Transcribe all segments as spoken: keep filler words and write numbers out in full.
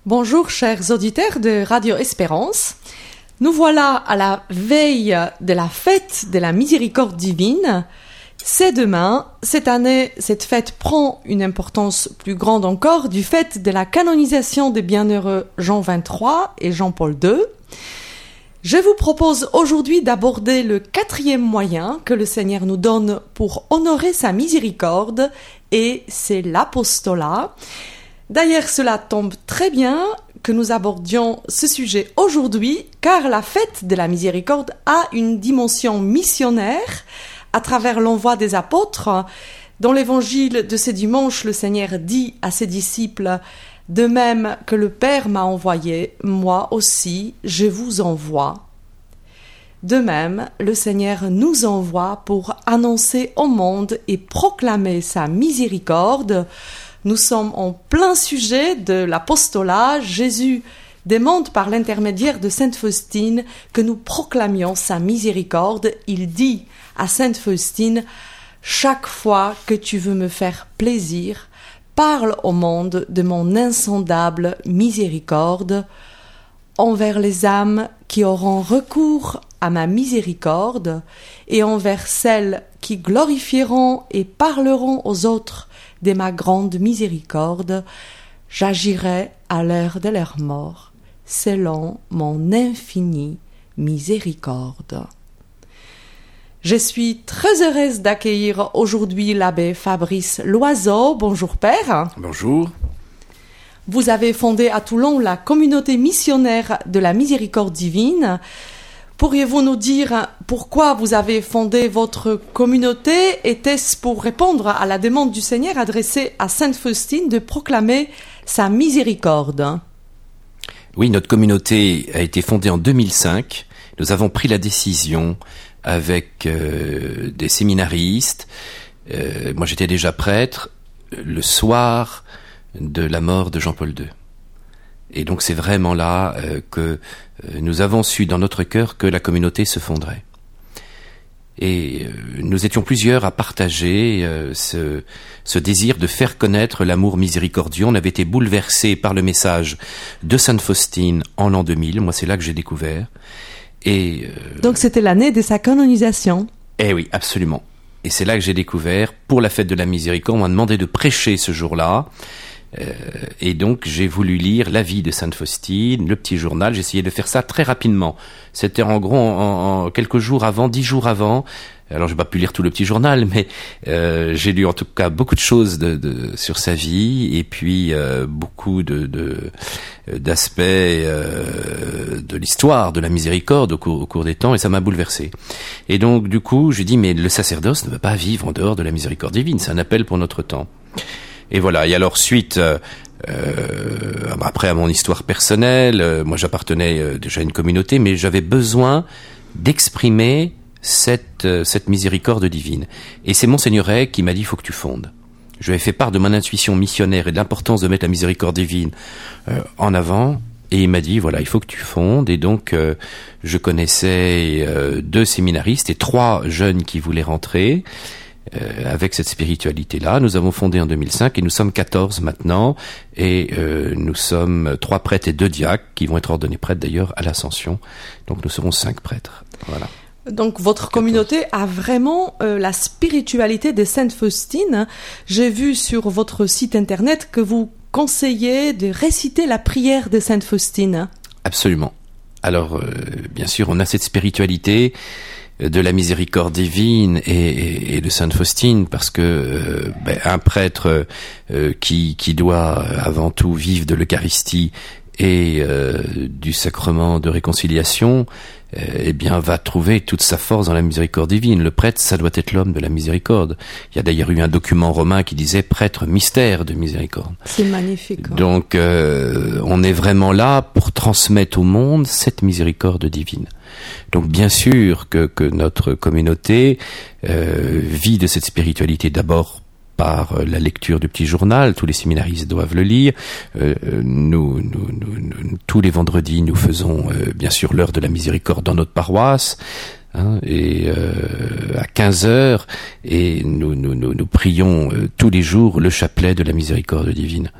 Bonjour chers auditeurs de Radio Espérance. Nous voilà à la veille de la fête de la miséricorde divine. C'est demain. Cette année, cette fête prend une importance plus grande encore du fait de la canonisation des bienheureux Jean vingt-trois et Jean-Paul deux. Je vous propose aujourd'hui d'aborder le quatrième moyen que le Seigneur nous donne pour honorer sa miséricorde, et c'est l'apostolat. D'ailleurs, cela tombe très bien que nous abordions ce sujet aujourd'hui, car la fête de la miséricorde a une dimension missionnaire à travers l'envoi des apôtres. Dans l'évangile de ce dimanche, le Seigneur dit à ses disciples « De même que le Père m'a envoyé, moi aussi je vous envoie ». De même, le Seigneur nous envoie pour annoncer au monde et proclamer sa miséricorde. Nous sommes en plein sujet de l'apostolat. Jésus demande par l'intermédiaire de Sainte Faustine que nous proclamions sa miséricorde. Il dit à Sainte Faustine « Chaque fois que tu veux me faire plaisir, parle au monde de mon insondable miséricorde envers les âmes qui auront recours à ma miséricorde et envers celles qui glorifieront et parleront aux autres de ma grande miséricorde, j'agirai à l'heure de leur mort, selon mon infinie miséricorde. » Je suis très heureuse d'accueillir aujourd'hui l'abbé Fabrice Loiseau. Bonjour Père. Bonjour. Vous avez fondé à Toulon la communauté missionnaire de la miséricorde divine. Pourriez-vous nous dire pourquoi vous avez fondé votre communauté? Était-ce pour répondre à la demande du Seigneur adressée à Sainte Faustine de proclamer sa miséricorde? Oui, notre communauté a été fondée en deux mille cinq. Nous avons pris la décision avec euh, des séminaristes. Euh, moi, j'étais déjà prêtre le soir de la mort de Jean-Paul deux. Et donc c'est vraiment là euh, que euh, nous avons su dans notre cœur que la communauté se fonderait. Et euh, nous étions plusieurs à partager euh, ce, ce désir de faire connaître l'amour miséricordieux. On avait été bouleversés par le message de Sainte Faustine en l'an deux mille. Moi, c'est là que j'ai découvert. Et euh, donc c'était l'année de sa canonisation. Eh oui, absolument. Et c'est là que j'ai découvert, pour la fête de la miséricorde, on m'a demandé de prêcher ce jour-là. Euh, et donc j'ai voulu lire la vie de Sainte Faustine, le petit journal. J'ai essayé de faire ça très rapidement. C'était en gros en, en quelques jours avant, dix jours avant. Alors j'ai pas pu lire tout le petit journal, mais euh, j'ai lu en tout cas beaucoup de choses de, de, sur sa vie, et puis euh, beaucoup de, de d'aspects euh, de l'histoire de la miséricorde au cours, au cours des temps, et ça m'a bouleversé. Et donc du coup j'ai dit mais le sacerdoce ne veut pas vivre en dehors de la miséricorde divine, c'est un appel pour notre temps. Et voilà. Et alors suite, euh, euh, après à mon histoire personnelle, euh, moi j'appartenais euh, déjà à une communauté, mais j'avais besoin d'exprimer cette euh, cette miséricorde divine. Et c'est Monseigneur Hay qui m'a dit il faut que tu fondes. Je lui ai fait part de mon intuition missionnaire et de l'importance de mettre la miséricorde divine euh, en avant. Et il m'a dit voilà, il faut que tu fondes. Et donc euh, je connaissais euh, deux séminaristes et trois jeunes qui voulaient rentrer. Euh, avec cette spiritualité-là. Nous avons fondé en deux mille cinq et nous sommes quatorze maintenant, et euh, nous sommes trois prêtres et deux diacres qui vont être ordonnés prêtres d'ailleurs à l'Ascension. Donc nous serons cinq prêtres. Voilà. Donc votre communauté a vraiment euh, la spiritualité de Sainte Faustine. J'ai vu sur votre site internet que vous conseillez de réciter la prière de Sainte Faustine. Absolument. Alors euh, bien sûr on a cette spiritualité de la miséricorde divine et, et, et de Sainte Faustine, parce que euh, ben, un prêtre euh, qui, qui doit avant tout vivre de l'Eucharistie et euh, du sacrement de réconciliation, euh, eh bien va trouver toute sa force dans la miséricorde divine. Le prêtre, ça doit être l'homme de la miséricorde. Il y a d'ailleurs eu un document romain qui disait prêtre mystère de miséricorde. C'est magnifique. Hein. Donc euh, on est vraiment là pour transmettre au monde cette miséricorde divine. Donc bien sûr que, que notre communauté euh, vit de cette spiritualité d'abord par la lecture du petit journal, tous les séminaristes doivent le lire. Euh, nous, nous, nous, nous, tous les vendredis, nous faisons euh, bien sûr l'heure de la miséricorde dans notre paroisse, hein, et euh, à quinze heures, et nous, nous, nous, nous prions euh, tous les jours le chapelet de la miséricorde divine.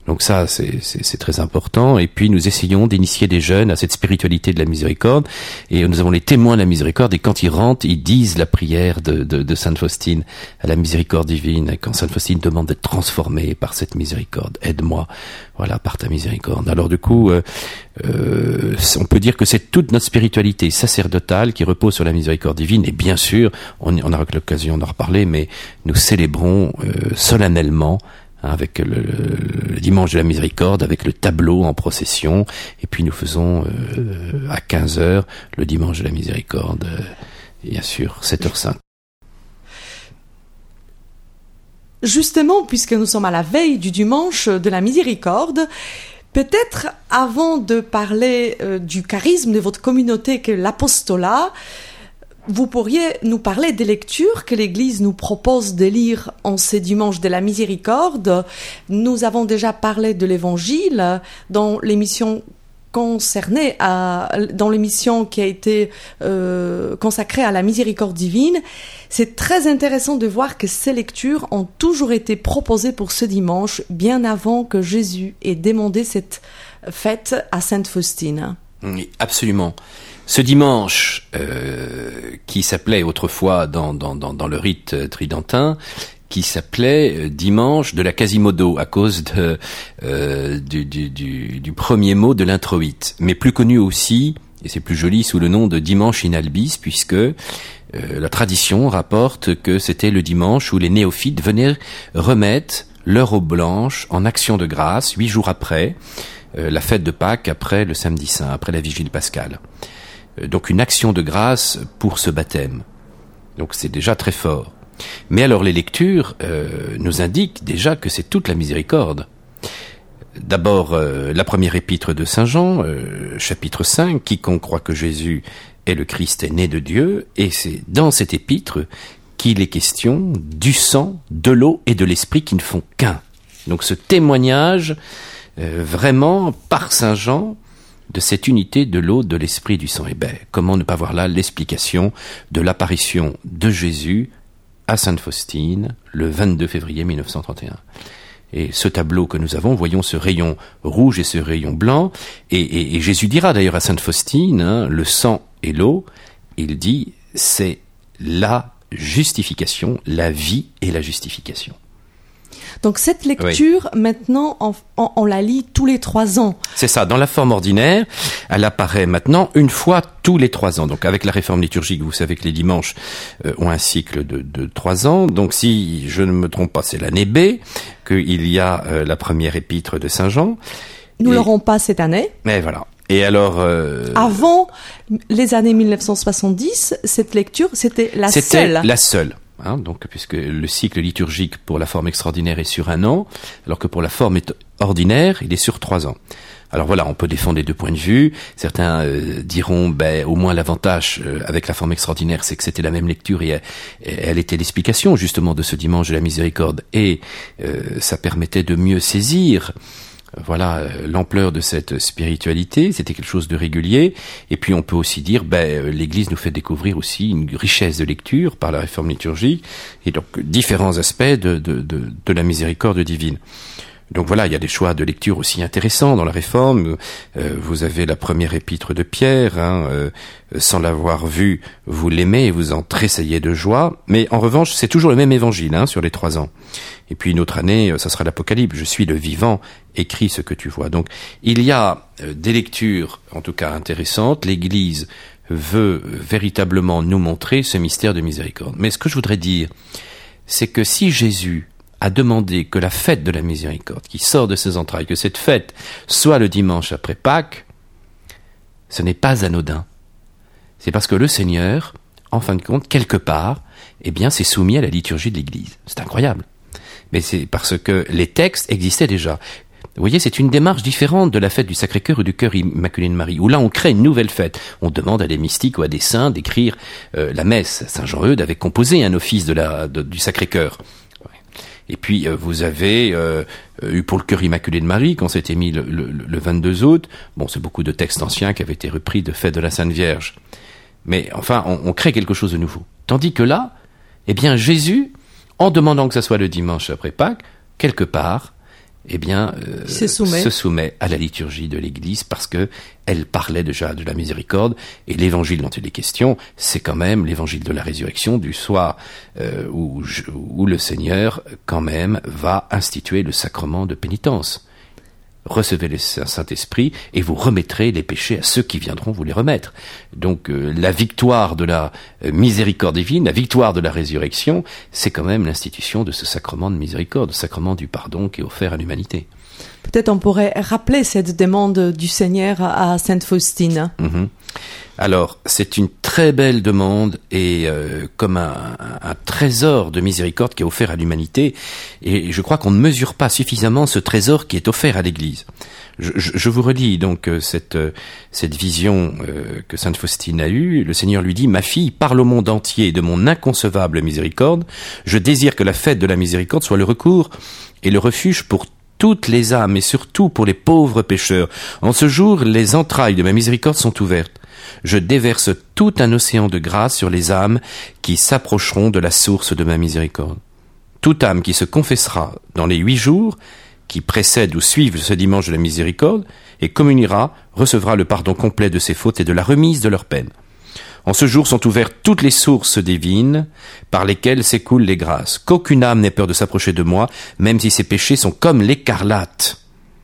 Donc ça, c'est, c'est, c'est très important. Et puis nous essayons d'initier des jeunes à cette spiritualité de la miséricorde. Et nous avons les témoins de la miséricorde. Et quand ils rentrent, ils disent la prière de, de, de Sainte Faustine à la miséricorde divine. Et quand Sainte Faustine demande d'être transformée par cette miséricorde, aide-moi, voilà, par ta miséricorde. Alors du coup, euh, euh, on peut dire que c'est toute notre spiritualité sacerdotale qui repose sur la miséricorde divine. Et bien sûr, on, on aura l'occasion d'en reparler, mais nous célébrons euh, solennellement, avec le, le, le dimanche de la miséricorde, avec le tableau en procession, et puis nous faisons euh, à quinze heures le dimanche de la miséricorde, euh, bien sûr, sept heures cinq. Justement, puisque nous sommes à la veille du dimanche de la miséricorde, peut-être avant de parler euh, du charisme de votre communauté que l'apostolat, vous pourriez nous parler des lectures que l'Église nous propose de lire en ces dimanches de la miséricorde. Nous avons déjà parlé de l'Évangile dans l'émission concernée à, dans l'émission qui a été euh, consacrée à la miséricorde divine. C'est très intéressant de voir que ces lectures ont toujours été proposées pour ce dimanche, bien avant que Jésus ait demandé cette fête à Sainte Faustine. Oui, absolument. Ce dimanche, euh, qui s'appelait autrefois dans, dans, dans, dans le rite tridentin, qui s'appelait dimanche de la Quasimodo à cause de, euh, du, du, du, du premier mot de l'introïte, mais plus connu aussi, et c'est plus joli, sous le nom de dimanche in albis, puisque euh, la tradition rapporte que c'était le dimanche où les néophytes venaient remettre leur eau blanche en action de grâce, huit jours après euh, la fête de Pâques, après le samedi saint, après la vigile pascale. Donc une action de grâce pour ce baptême. Donc c'est déjà très fort. Mais alors les lectures euh, nous indiquent déjà que c'est toute la miséricorde. D'abord euh, la première épître de Saint Jean, euh, chapitre cinq, quiconque croit que Jésus est le Christ est né de Dieu, et c'est dans cette épître qu'il est question du sang, de l'eau et de l'esprit qui ne font qu'un. Donc ce témoignage euh, vraiment par Saint Jean de cette unité de l'eau, de l'esprit, du sang. Et ben, comment ne pas voir là l'explication de l'apparition de Jésus à Sainte Faustine le vingt-deux février mille neuf cent trente et un. Et ce tableau que nous avons, voyons ce rayon rouge et ce rayon blanc, et, et, et Jésus dira d'ailleurs à Sainte Faustine, hein, le sang et l'eau, il dit, c'est la justification, la vie et la justification. Donc cette lecture, oui. maintenant, on, on, on la lit tous les trois ans. C'est ça, dans la forme ordinaire, elle apparaît maintenant une fois tous les trois ans. Donc avec la réforme liturgique, vous savez que les dimanches euh, ont un cycle de, de trois ans. Donc si je ne me trompe pas, c'est l'année B, qu'il y a euh, la première épître de Saint Jean. Nous et... l'aurons pas cette année. Mais voilà. Et alors... Euh... Avant les années mille neuf cent soixante-dix, cette lecture, c'était la c'était seule. C'était la seule. Hein, donc, puisque le cycle liturgique pour la forme extraordinaire est sur un an, alors que pour la forme ordinaire, il est sur trois ans. Alors voilà, on peut défendre les deux points de vue. Certains euh, diront, ben, au moins l'avantage euh, avec la forme extraordinaire, c'est que c'était la même lecture et, et elle était l'explication justement de ce dimanche de la miséricorde, et euh, ça permettait de mieux saisir. Voilà l'ampleur de cette spiritualité, c'était quelque chose de régulier. Et puis on peut aussi dire, ben l'Église nous fait découvrir aussi une richesse de lecture par la réforme liturgique, et donc différents aspects de, de, de, de la miséricorde divine. Donc voilà, il y a des choix de lecture aussi intéressants dans la Réforme. Euh, vous avez la première épître de Pierre, hein, euh, sans l'avoir vu, vous l'aimez et vous en tressaillez de joie. Mais en revanche, c'est toujours le même évangile hein, sur les trois ans. Et puis une autre année, ça sera l'Apocalypse. Je suis le vivant, écris ce que tu vois. Donc il y a euh, des lectures, en tout cas intéressantes. L'Église veut véritablement nous montrer ce mystère de miséricorde. Mais ce que je voudrais dire, c'est que si Jésus a demandé que la fête de la miséricorde qui sort de ses entrailles, que cette fête soit le dimanche après Pâques, ce n'est pas anodin. C'est parce que le Seigneur, en fin de compte, quelque part, eh bien, s'est soumis à la liturgie de l'Église. C'est incroyable. Mais c'est parce que les textes existaient déjà. Vous voyez, c'est une démarche différente de la fête du Sacré-Cœur ou du Cœur Immaculé de Marie, où là, on crée une nouvelle fête. On demande à des mystiques ou à des saints d'écrire euh, la messe. Saint Jean-Eudes avait composé un office de la, de, du Sacré-Cœur. Et puis, euh, vous avez euh, eu pour le Cœur Immaculé de Marie, quand c'était mis le, le, le vingt-deux août, bon, c'est beaucoup de textes anciens qui avaient été repris de Fête de la Sainte Vierge. Mais enfin, on, on crée quelque chose de nouveau. Tandis que là, eh bien, Jésus, en demandant que ça soit le dimanche après Pâques, quelque part, eh bien, euh, se soumet. se soumet à la liturgie de l'Église parce que elle parlait déjà de la miséricorde, et l'évangile dont il est question, c'est quand même l'évangile de la résurrection du soir euh, où, où le Seigneur quand même va instituer le sacrement de pénitence. Recevez le Saint-Esprit et vous remettrez les péchés à ceux qui viendront vous les remettre. Donc euh, la victoire de la euh, miséricorde divine, la victoire de la résurrection, c'est quand même l'institution de ce sacrement de miséricorde, le sacrement du pardon qui est offert à l'humanité. Peut-être on pourrait rappeler cette demande du Seigneur à Sainte Faustine. Mmh. Alors, c'est une très belle demande et euh, comme un, un, un trésor de miséricorde qui est offert à l'humanité. Et je crois qu'on ne mesure pas suffisamment ce trésor qui est offert à l'Église. Je, je, je vous relis donc euh, cette, euh, cette vision euh, que Sainte Faustine a eue. Le Seigneur lui dit « Ma fille, parle au monde entier de mon inconcevable miséricorde. Je désire que la fête de la miséricorde soit le recours et le refuge pour toutes les âmes et surtout pour les pauvres pécheurs. En ce jour, les entrailles de ma miséricorde sont ouvertes. Je déverse tout un océan de grâce sur les âmes qui s'approcheront de la source de ma miséricorde. Toute âme qui se confessera dans les huit jours qui précèdent ou suivent ce dimanche de la miséricorde et communiera, recevra le pardon complet de ses fautes et de la remise de leurs peines. En ce jour sont ouvertes toutes les sources divines par lesquelles s'écoulent les grâces. Qu'aucune âme n'ait peur de s'approcher de moi, même si ses péchés sont comme l'écarlate. »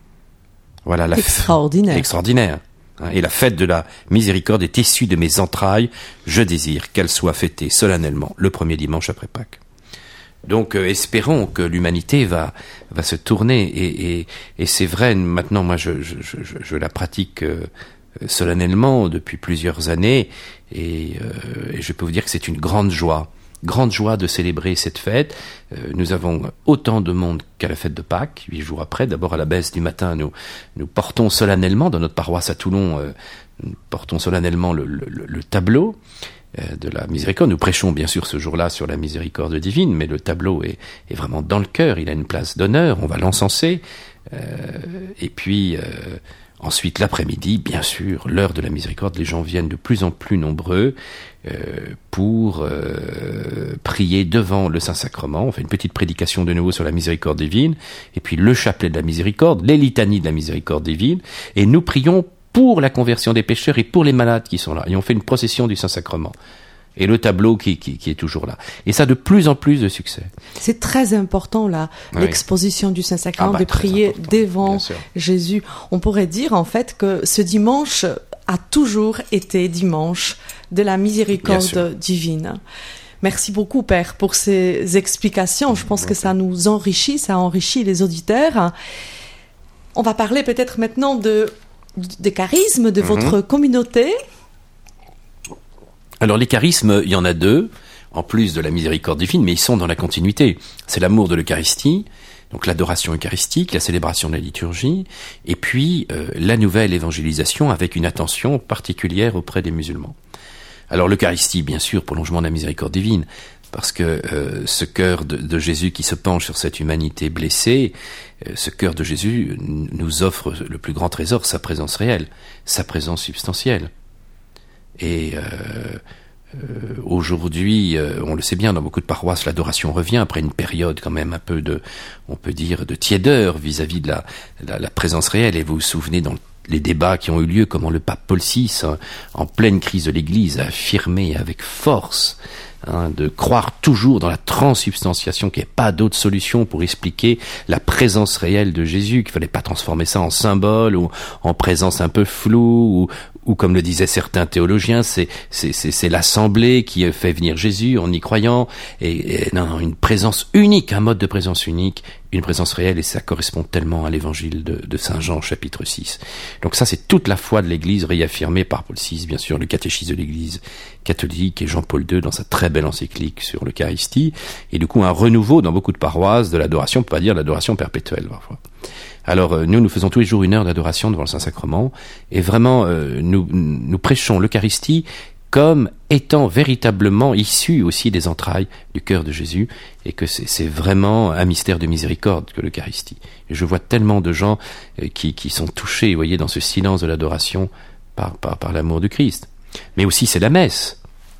Voilà la extraordinaire. F... extraordinaire. Et la fête de la miséricorde est issue de mes entrailles. Je désire qu'elle soit fêtée solennellement le premier dimanche après Pâques. Donc euh, espérons que l'humanité va va se tourner et et, et c'est vrai. Maintenant, moi, je je je, je la pratique euh, solennellement depuis plusieurs années et, euh, et je peux vous dire que c'est une grande joie. Grande joie de célébrer cette fête. Euh, nous avons autant de monde qu'à la fête de Pâques, huit jours après. D'abord à la messe du matin, nous nous portons solennellement dans notre paroisse à Toulon, euh, nous portons solennellement le, le, le tableau euh, de la miséricorde. Nous prêchons bien sûr ce jour-là sur la miséricorde divine, mais le tableau est, est vraiment dans le cœur. Il a une place d'honneur. On va l'encenser. Euh, et puis euh, ensuite l'après-midi, bien sûr, l'heure de la miséricorde. Les gens viennent de plus en plus nombreux. Euh, pour euh, prier devant le Saint-Sacrement. On fait une petite prédication de nouveau sur la miséricorde divine, et puis le chapelet de la miséricorde, les litanies de la miséricorde divine, et nous prions pour la conversion des pécheurs et pour les malades qui sont là. Et on fait une procession du Saint-Sacrement. Et le tableau qui, qui, qui est toujours là. Et ça a de plus en plus de succès. C'est très important, là, oui. L'exposition du Saint-Sacrement, ah bah, de prier important. Devant Jésus. On pourrait dire, en fait, que ce dimanche a toujours été dimanche de la miséricorde divine. Merci beaucoup, Père, pour ces explications. Je pense que ça nous enrichit, ça enrichit les auditeurs. On va parler peut-être maintenant de, de charisme de mm-hmm. votre communauté. Alors les charismes, il y en a deux, en plus de la miséricorde divine, mais ils sont dans la continuité. C'est l'amour de l'Eucharistie, donc l'adoration eucharistique, la célébration de la liturgie, et puis euh, la nouvelle évangélisation avec une attention particulière auprès des musulmans. Alors l'Eucharistie, bien sûr, prolongement de la miséricorde divine, parce que euh, ce cœur de, de Jésus qui se penche sur cette humanité blessée, euh, ce cœur de Jésus nous offre le plus grand trésor, sa présence réelle, sa présence substantielle. Et euh, euh, aujourd'hui, euh, on le sait bien, dans beaucoup de paroisses, l'adoration revient après une période quand même un peu de, on peut dire, de tiédeur vis-à-vis de la, la, la présence réelle. Et vous vous souvenez dans les débats qui ont eu lieu, comment le pape Paul six, hein, en pleine crise de l'Église, a affirmé avec force hein, de croire toujours dans la transsubstantiation, qu'il n'y ait pas d'autre solution pour expliquer la présence réelle de Jésus, qu'il ne fallait pas transformer ça en symbole ou en présence un peu floue, ou, ou comme le disaient certains théologiens, c'est, c'est, c'est, c'est l'assemblée qui fait venir Jésus en y croyant, et, et non, une présence unique, un mode de présence unique, une présence réelle, et ça correspond tellement à l'évangile de, de Saint Jean, chapitre six. Donc ça, c'est toute la foi de l'Église, réaffirmée par Paul six, bien sûr, le catéchisme de l'Église catholique, et Jean-Paul deux dans sa très belle encyclique sur l'Eucharistie, et du coup un renouveau dans beaucoup de paroisses de l'adoration, on peut pas dire l'adoration perpétuelle parfois. Alors euh, nous, nous faisons tous les jours une heure d'adoration devant le Saint-Sacrement, et vraiment euh, nous, nous prêchons l'Eucharistie comme étant véritablement issu aussi des entrailles du cœur de Jésus, et que c'est, c'est vraiment un mystère de miséricorde que l'Eucharistie. Et je vois tellement de gens euh, qui, qui sont touchés, vous voyez, dans ce silence de l'adoration par, par, par l'amour du Christ. Mais aussi c'est la messe.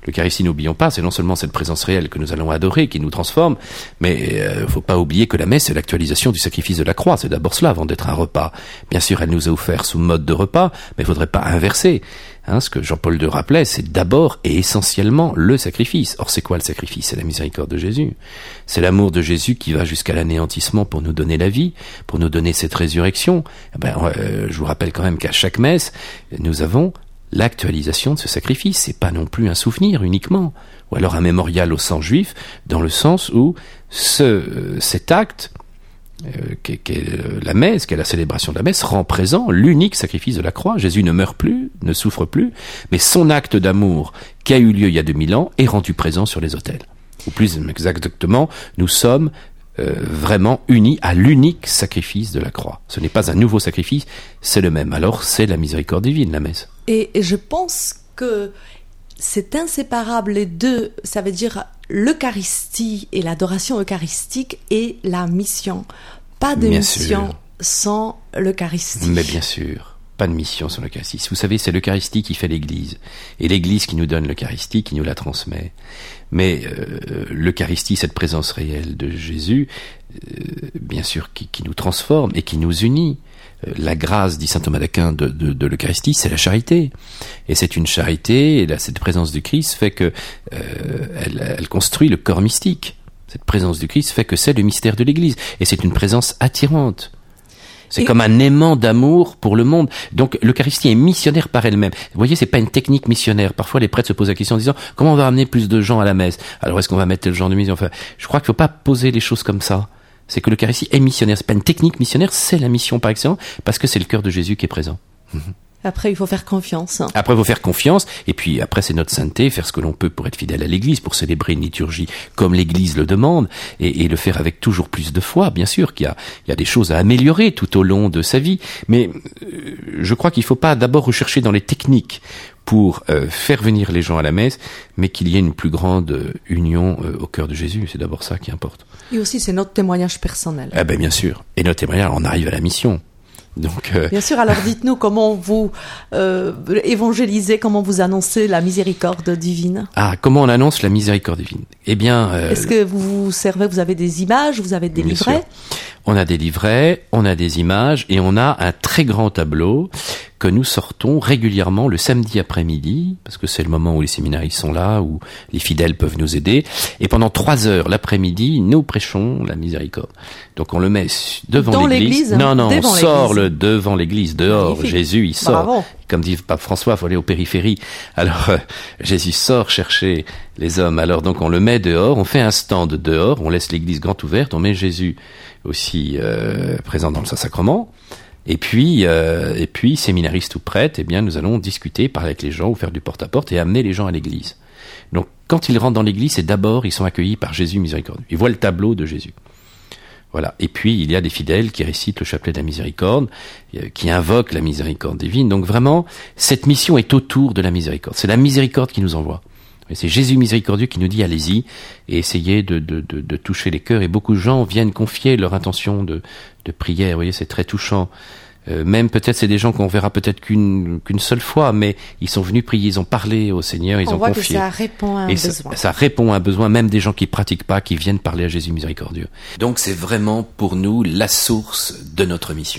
L'Eucharistie, n'oublions pas, c'est non seulement cette présence réelle que nous allons adorer, qui nous transforme, mais il euh, ne faut pas oublier que la messe, c'est l'actualisation du sacrifice de la croix. C'est d'abord cela, avant d'être un repas. Bien sûr, elle nous est offerte sous mode de repas, mais il ne faudrait pas inverser. Hein, ce que Jean-Paul deux rappelait, c'est d'abord et essentiellement le sacrifice. Or, c'est quoi le sacrifice? C'est la miséricorde de Jésus. C'est l'amour de Jésus qui va jusqu'à l'anéantissement pour nous donner la vie, pour nous donner cette résurrection. Eh ben, euh, je vous rappelle quand même qu'à chaque messe, nous avons l'actualisation de ce sacrifice. C'est pas non plus un souvenir uniquement, ou alors un mémorial au sang juif, dans le sens où ce, euh, cet acte, Euh, qu'est, qu'est la messe, qu'est la célébration de la messe, rend présent l'unique sacrifice de la croix. Jésus ne meurt plus, ne souffre plus, mais son acte d'amour qui a eu lieu il y a deux mille ans est rendu présent sur les autels. Ou plus exactement, nous sommes euh, vraiment unis à l'unique sacrifice de la croix. Ce n'est pas un nouveau sacrifice, c'est le même. Alors c'est la miséricorde divine, la messe. Et, et je pense que c'est inséparable, les deux, ça veut dire l'Eucharistie et l'adoration eucharistique et la mission. Pas de bien mission sûr. Sans l'Eucharistie. Mais bien sûr, pas de mission sans l'Eucharistie. Vous savez, c'est l'Eucharistie qui fait l'Église. Et l'Église qui nous donne l'Eucharistie, qui nous la transmet. Mais euh, l'Eucharistie, cette présence réelle de Jésus, euh, bien sûr, qui, qui nous transforme et qui nous unit. La grâce, dit saint Thomas d'Aquin, de, de, de l'Eucharistie, c'est la charité. Et c'est une charité, et là, cette présence du Christ fait que euh, elle, elle construit le corps mystique. Cette présence du Christ fait que c'est le mystère de l'Église. Et c'est une présence attirante. C'est et... comme un aimant d'amour pour le monde. Donc l'Eucharistie est missionnaire par elle-même. Vous voyez, c'est pas une technique missionnaire. Parfois, les prêtres se posent la question en disant « Comment on va amener plus de gens à la messe ? Alors, est-ce qu'on va mettre tel genre de mission ?» Enfin, je crois qu'il faut pas poser les choses comme ça. C'est que l'Eucharistie est missionnaire. C'est pas une technique missionnaire, c'est la mission par excellence, parce que c'est le cœur de Jésus qui est présent. Après, il faut faire confiance. Après, il faut faire confiance, et puis après, c'est notre sainteté, faire ce que l'on peut pour être fidèle à l'Église, pour célébrer une liturgie comme l'Église le demande, et, et le faire avec toujours plus de foi, bien sûr, qu'il y a, il y a des choses à améliorer tout au long de sa vie. Mais euh, je crois qu'il ne faut pas d'abord rechercher dans les techniques pour euh, faire venir les gens à la messe, mais qu'il y ait une plus grande euh, union euh, au cœur de Jésus. C'est d'abord ça qui importe. Et aussi, c'est notre témoignage personnel. Ah ben bien sûr. Et notre témoignage, on arrive à la mission. Donc, euh... bien sûr, alors dites-nous comment vous euh, évangélisez, comment vous annoncez la miséricorde divine. Ah, comment on annonce la miséricorde divine? Eh bien... Euh... Est-ce que vous vous servez, vous avez des images, vous avez des bien livrets? sûr. On a des livrets, on a des images, et on a un très grand tableau que nous sortons régulièrement le samedi après-midi, parce que c'est le moment où les séminaristes sont là, où les fidèles peuvent nous aider. Et pendant trois heures l'après-midi, nous prêchons la miséricorde. Donc on le met devant Dans l'église. l'église. Non, non, on sort l'église. le devant l'église, dehors. Magnifique. Jésus, il sort. Bravo. Comme dit Pape François, il faut aller aux périphéries. Alors euh, Jésus sort chercher les hommes. Alors donc on le met dehors, on fait un stand dehors, on laisse l'église grande ouverte, on met Jésus aussi euh, présent dans le Saint-Sacrement. Et puis, euh, et puis, séminaristes ou prêtres, eh bien, nous allons discuter, parler avec les gens, ou faire du porte-à-porte et amener les gens à l'église. Donc, quand ils rentrent dans l'église, c'est d'abord, ils sont accueillis par Jésus miséricordieux. Ils voient le tableau de Jésus. Voilà. Et puis, il y a des fidèles qui récitent le chapelet de la miséricorde, euh, qui invoquent la miséricorde divine. Donc, vraiment, cette mission est autour de la miséricorde. C'est la miséricorde qui nous envoie. Et c'est Jésus miséricordieux qui nous dit allez-y et essayez de, de, de, de toucher les cœurs. Et beaucoup de gens viennent confier leur intention de, de prière. Vous voyez, c'est très touchant. Euh, même peut-être c'est des gens qu'on verra peut-être qu'une, qu'une seule fois, mais ils sont venus prier, ils ont parlé au Seigneur, ils On ont voit confié. Que ça répond à un et besoin. Ça, ça répond à un besoin, même des gens qui pratiquent pas, qui viennent parler à Jésus miséricordieux. Donc c'est vraiment pour nous la source de notre mission.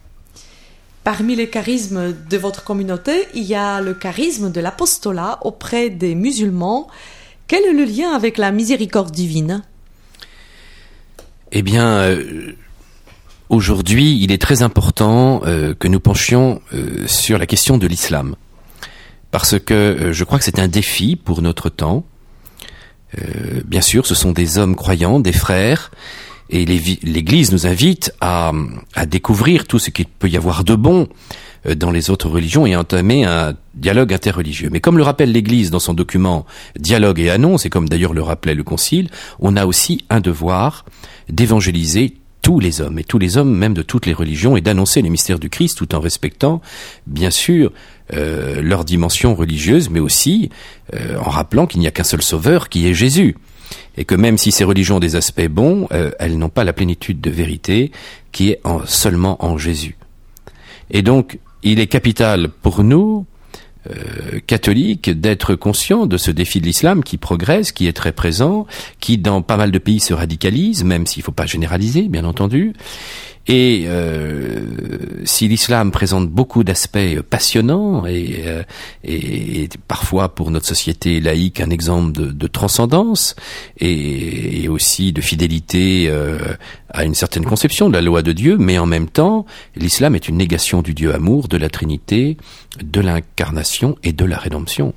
Parmi les charismes de votre communauté, il y a le charisme de l'apostolat auprès des musulmans. Quel est le lien avec la miséricorde divine? Eh bien, euh, aujourd'hui, il est très important euh, que nous penchions euh, sur la question de l'islam. Parce que euh, je crois que c'est un défi pour notre temps. Euh, bien sûr, ce sont des hommes croyants, des frères, et les, l'Église nous invite à, à découvrir tout ce qu'il peut y avoir de bon dans les autres religions et à entamer un dialogue interreligieux. Mais comme le rappelle l'Église dans son document Dialogue et annonce, et comme d'ailleurs le rappelait le Concile, on a aussi un devoir d'évangéliser tous les hommes, et tous les hommes même de toutes les religions, et d'annoncer les mystères du Christ tout en respectant, bien sûr, euh, leur dimension religieuse, mais aussi euh, en rappelant qu'il n'y a qu'un seul sauveur qui est Jésus. Et que même si ces religions ont des aspects bons, euh, elles n'ont pas la plénitude de vérité qui est en, seulement en Jésus. Et donc, il est capital pour nous euh, catholiques d'être conscients de ce défi de l'islam qui progresse, qui est très présent, qui dans pas mal de pays se radicalise, même s'il ne faut pas généraliser, bien entendu. Et euh, si l'islam présente beaucoup d'aspects passionnants et, euh, et, et parfois pour notre société laïque un exemple de, de transcendance et, et aussi de fidélité euh, à une certaine conception de la loi de Dieu, mais en même temps, l'islam est une négation du Dieu amour, de la Trinité, de l'incarnation et de la rédemption.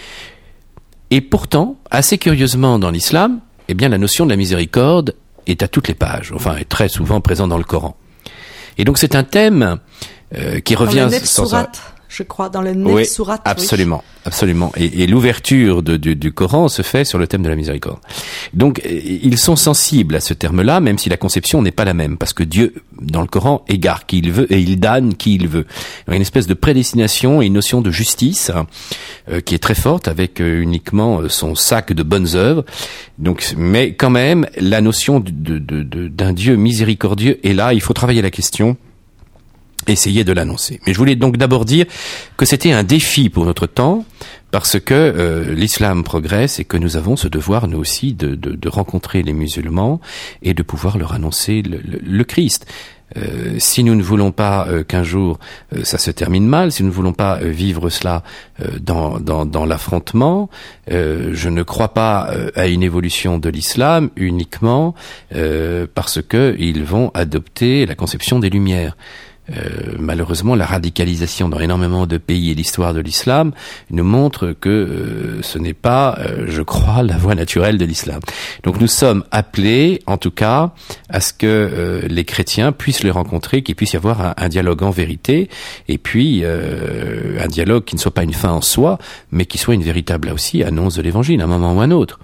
Et pourtant, assez curieusement dans l'islam, eh bien la notion de la miséricorde est à toutes les pages, enfin est très souvent présent dans le Coran. Et donc c'est un thème euh, qui revient dans le neuf sans sourates, je crois, dans le neuf oui, sourates. absolument, oui. absolument. Et, et l'ouverture de, du, du Coran se fait sur le thème de la miséricorde. Donc ils sont sensibles à ce terme-là, même si la conception n'est pas la même, parce que Dieu, dans le Coran, égare qui il veut et il damne qui il veut. Il y a une espèce de prédestination et une notion de justice euh, qui est très forte, avec euh, uniquement son sac de bonnes œuvres. Donc, mais quand même, la notion de, de, de, d'un Dieu miséricordieux est là. Il faut travailler la question. Essayer de l'annoncer. Mais je voulais donc d'abord dire que c'était un défi pour notre temps, parce que euh, l'islam progresse et que nous avons ce devoir, nous aussi, de, de, de rencontrer les musulmans et de pouvoir leur annoncer le, le, le Christ. Euh, si nous ne voulons pas euh, qu'un jour euh, ça se termine mal, si nous ne voulons pas euh, vivre cela euh, dans, dans, dans l'affrontement, euh, je ne crois pas euh, à une évolution de l'islam uniquement euh, parce que ils vont adopter la conception des Lumières. Euh, malheureusement, la radicalisation dans énormément de pays et l'histoire de l'islam nous montre que euh, ce n'est pas, euh, je crois, la voie naturelle de l'islam. Donc nous sommes appelés, en tout cas, à ce que euh, les chrétiens puissent le rencontrer, qu'il puisse y avoir un, un dialogue en vérité, et puis euh, un dialogue qui ne soit pas une fin en soi, mais qui soit une véritable, là aussi, annonce de l'évangile, à un moment ou à un autre.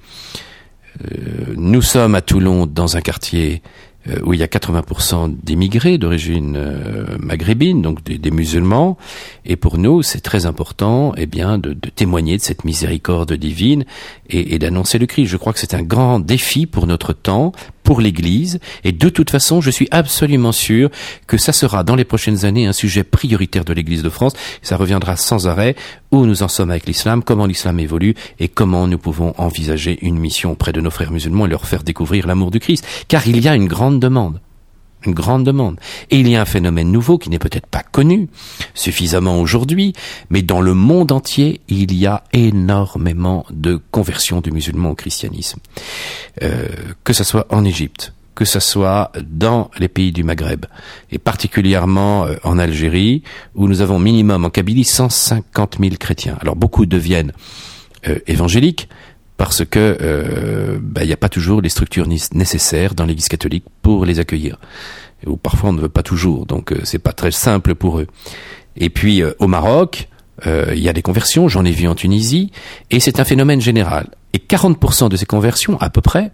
Euh, nous sommes à Toulon, dans un quartier où il y a quatre-vingts pour cent d'immigrés d'origine euh, maghrébine, donc des, des musulmans, et pour nous c'est très important, eh bien, de, de témoigner de cette miséricorde divine et, et d'annoncer le Christ. Je crois que c'est un grand défi pour notre temps, pour l'Église, et de toute façon, je suis absolument sûr que ça sera dans les prochaines années un sujet prioritaire de l'Église de France. Ça reviendra sans arrêt où nous en sommes avec l'islam, comment l'islam évolue et comment nous pouvons envisager une mission auprès de nos frères musulmans et leur faire découvrir l'amour du Christ. Car il y a une grande demande. Une grande demande. Et il y a un phénomène nouveau qui n'est peut-être pas connu suffisamment aujourd'hui, mais dans le monde entier, il y a énormément de conversions du musulman au christianisme. Euh, que ce soit en Égypte, que ce soit dans les pays du Maghreb, et particulièrement euh, en Algérie, où nous avons minimum en Kabylie cent cinquante mille chrétiens. Alors beaucoup deviennent euh, évangéliques, parce que euh, bah, y a pas toujours les structures nécessaires dans l'Église catholique pour les accueillir, ou parfois on ne veut pas toujours, donc euh, c'est pas très simple pour eux. Et puis euh, au Maroc, il euh, y a des conversions, j'en ai vu en Tunisie, et c'est un phénomène général. Et quarante pour cent de ces conversions, à peu près,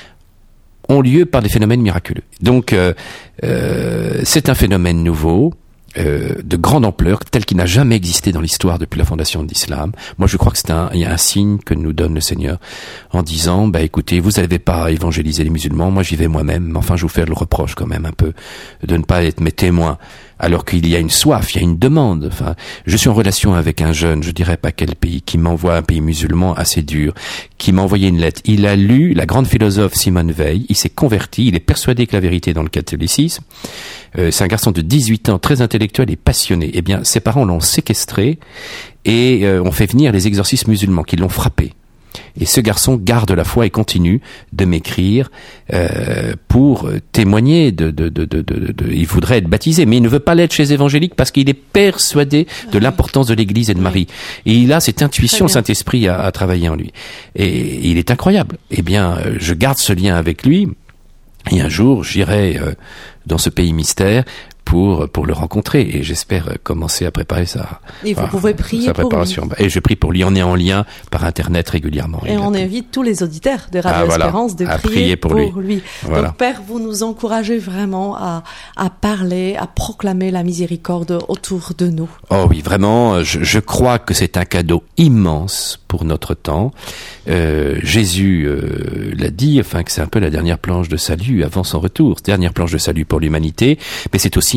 ont lieu par des phénomènes miraculeux. Donc euh, euh, c'est un phénomène nouveau. Euh, de grande ampleur, tel qu'il n'a jamais existé dans l'histoire depuis la fondation de l'islam. Moi, je crois que c'est un, il y a un signe que nous donne le Seigneur en disant, bah écoutez, vous n'avez pas évangélisé les musulmans, moi j'y vais moi-même, mais enfin je vous fais le reproche quand même un peu de ne pas être mes témoins, alors qu'il y a une soif, il y a une demande. Enfin, je suis en relation avec un jeune, je dirais pas quel pays, qui m'envoie un pays musulman assez dur, qui m'a envoyé une lettre. Il a lu la grande philosophe Simone Veil, il s'est converti, il est persuadé que la vérité est dans le catholicisme. Euh, c'est un garçon de dix-huit ans, très intellectuel et passionné. Eh bien, ses parents l'ont séquestré et euh, ont fait venir les exorcistes musulmans qui l'ont frappé. Et ce garçon garde la foi et continue de m'écrire euh, pour témoigner de, de, de, de, de, de... Il voudrait être baptisé, mais il ne veut pas l'être chez les évangéliques parce qu'il est persuadé de l'importance de l'Église et de Marie. Et il a cette intuition, le Saint-Esprit a, a travaillé en lui. Et il est incroyable. Eh bien, je garde ce lien avec lui. Et un jour, j'irai euh, dans ce pays mystère pour pour le rencontrer et j'espère commencer à préparer sa, et vous ah, pouvez prier sa pour préparation. lui. Et je prie pour lui. On est en lien par internet régulièrement. Et on invite tous les auditeurs de Radio ah, voilà, Espérance de à prier, prier pour, pour lui. lui. Voilà. Donc Père, vous nous encouragez vraiment à à parler, à proclamer la miséricorde autour de nous. Oh oui, vraiment, je, je crois que c'est un cadeau immense pour notre temps. Euh, Jésus euh, l'a dit, enfin que c'est un peu la dernière planche de salut avant son retour, dernière planche de salut pour l'humanité, mais c'est aussi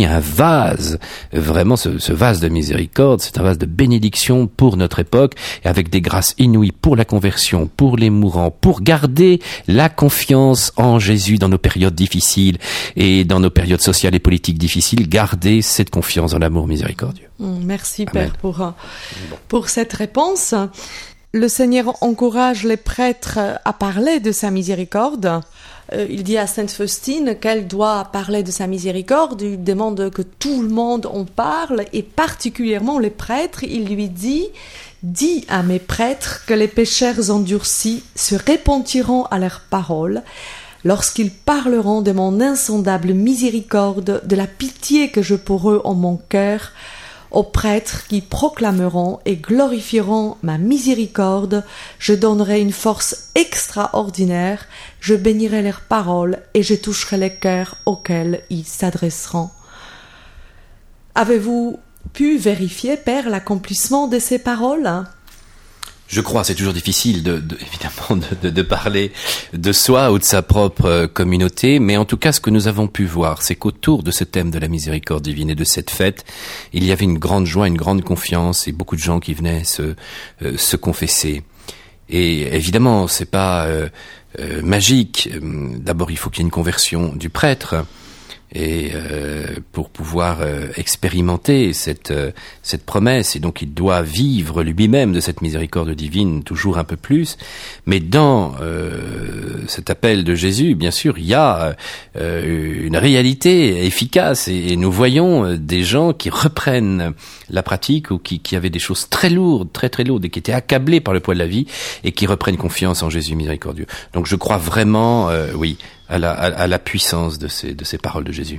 mis un vase, vraiment ce, ce vase de miséricorde, c'est un vase de bénédiction pour notre époque, et avec des grâces inouïes pour la conversion, pour les mourants, pour garder la confiance en Jésus dans nos périodes difficiles et dans nos périodes sociales et politiques difficiles, garder cette confiance dans l'amour miséricordieux. Merci Père pour, pour cette réponse. Le Seigneur encourage les prêtres à parler de sa miséricorde. Euh, il dit à Sainte Faustine qu'elle doit parler de sa miséricorde. Il demande que tout le monde en parle, et particulièrement les prêtres. Il lui dit « Dis à mes prêtres que les pécheurs endurcis se repentiront à leurs paroles, lorsqu'ils parleront de mon insondable miséricorde, de la pitié que je pour eux en mon cœur, aux prêtres qui proclameront et glorifieront ma miséricorde, je donnerai une force extraordinaire, je bénirai leurs paroles et je toucherai les cœurs auxquels ils s'adresseront. » Avez-vous pu vérifier, Père, l'accomplissement de ces paroles ? Je crois, c'est toujours difficile de, de évidemment de, de, de parler de soi ou de sa propre communauté, mais en tout cas ce que nous avons pu voir, c'est qu'autour de ce thème de la miséricorde divine et de cette fête, il y avait une grande joie, une grande confiance et beaucoup de gens qui venaient se, euh, se confesser. Et évidemment, c'est pas euh, euh, magique. D'abord, il faut qu'il y ait une conversion du prêtre. Et euh, pour pouvoir euh, expérimenter cette euh, cette promesse, et donc il doit vivre lui-même de cette miséricorde divine toujours un peu plus. Mais dans euh, cet appel de Jésus, bien sûr, il y a euh, une réalité efficace, et, et nous voyons des gens qui reprennent la pratique, ou qui, qui avaient des choses très lourdes, très très lourdes, et qui étaient accablés par le poids de la vie, et qui reprennent confiance en Jésus miséricordieux. Donc je crois vraiment, euh, oui, à la, à, à la puissance de ces, de ces paroles de Jésus.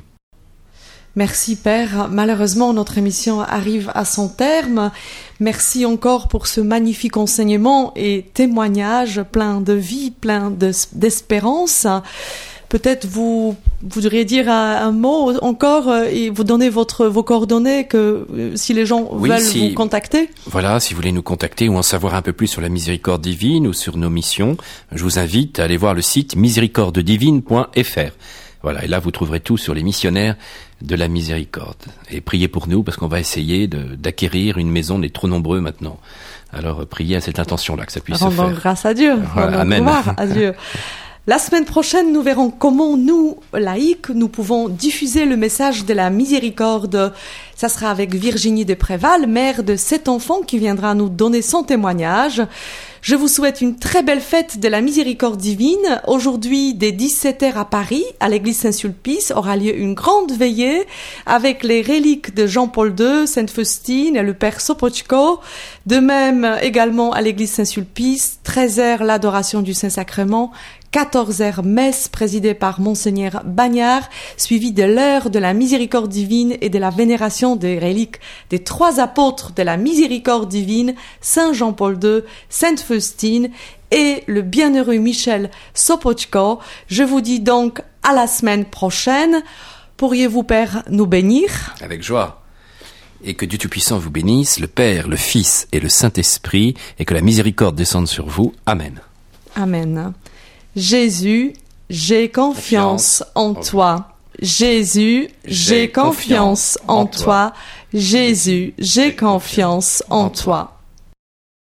Merci Père. Malheureusement, notre émission arrive à son terme. Merci encore pour ce magnifique enseignement et témoignage plein de vie, plein de, d'espérance. Peut-être vous voudriez dire un, un mot encore et vous donner votre, vos coordonnées, que si les gens oui, veulent si, vous contacter. Voilà, si vous voulez nous contacter ou en savoir un peu plus sur la miséricorde divine ou sur nos missions, je vous invite à aller voir le site miséricorde divine point f r. Voilà, et là vous trouverez tout sur les missionnaires de la miséricorde. Et priez pour nous, parce qu'on va essayer de, d'acquérir une maison. On est trop nombreux maintenant. Alors priez à cette intention-là, que ça puisse Rendons se faire. Grâce à Dieu. Voilà, Rendons amen. gloire à Dieu. La semaine prochaine, nous verrons comment nous, laïcs, nous pouvons diffuser le message de la miséricorde. Ça sera avec Virginie de Préval, mère de sept enfants, qui viendra nous donner son témoignage. Je vous souhaite une très belle fête de la miséricorde divine. Aujourd'hui, dès dix-sept heures à Paris, à l'église Saint-Sulpice, aura lieu une grande veillée avec les reliques de Jean-Paul deux, Sainte Faustine et le Père Sopoćko. De même, également à l'église Saint-Sulpice, treize heures, l'adoration du Saint-Sacrement, quatorze heures, messe présidée par Monseigneur Bagnard, suivie de l'heure de la miséricorde divine et de la vénération des reliques des trois apôtres de la miséricorde divine, Saint Jean-Paul deux, Sainte Faustine et le bienheureux Michel Sopoćko. Je vous dis donc à la semaine prochaine. Pourriez-vous, Père, nous bénir ? Avec joie. Et que Dieu Tout-Puissant vous bénisse, le Père, le Fils et le Saint-Esprit, et que la miséricorde descende sur vous. Amen. Amen. Jésus, j'ai confiance en toi. Jésus, j'ai confiance en toi. Jésus, j'ai confiance en toi.